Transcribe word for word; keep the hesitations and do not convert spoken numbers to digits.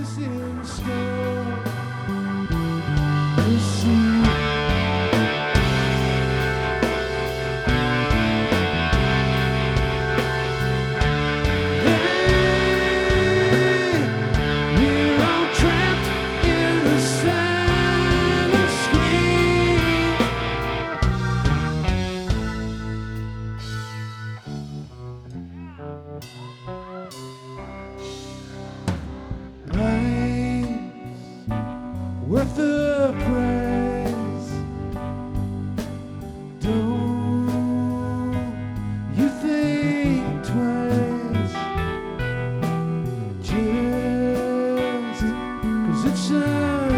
is in store. You see, worth the price. Don't you think twice, just 'cause it's a